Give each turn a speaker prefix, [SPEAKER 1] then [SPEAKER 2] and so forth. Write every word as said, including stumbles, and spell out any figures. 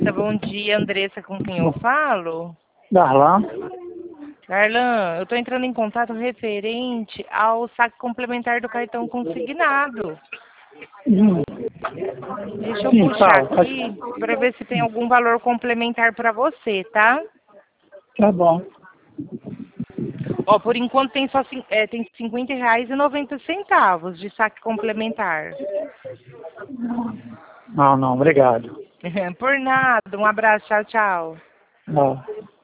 [SPEAKER 1] Andressa, bom dia. Andressa, com quem eu falo?
[SPEAKER 2] Darlan.
[SPEAKER 1] Darlan, eu estou entrando em contato referente ao saque complementar do cartão consignado.
[SPEAKER 2] Hum.
[SPEAKER 1] Deixa eu
[SPEAKER 2] Sim,
[SPEAKER 1] puxar
[SPEAKER 2] fala.
[SPEAKER 1] aqui para ver se tem algum valor complementar para você, tá?
[SPEAKER 2] Tá bom.
[SPEAKER 1] Ó, por enquanto tem só cin- é, tem cinquenta reais e noventa centavos de saque complementar.
[SPEAKER 2] Não, não, obrigado.
[SPEAKER 1] Por nada. Um abraço. Tchau, tchau.
[SPEAKER 2] Não.